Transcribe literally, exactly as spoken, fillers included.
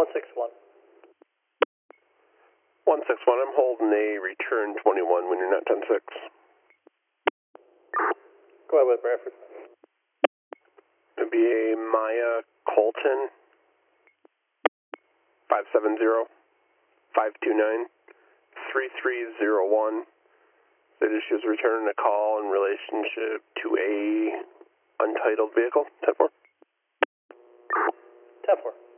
one six one. one six one, I'm holding a return twenty-one when you're not ten six. Go ahead with Bradford. It'd be a Maya Colton five seven zero, five two nine, three three zero one. That is, she was returning a call in relationship to a untitled vehicle. ten four. ten four.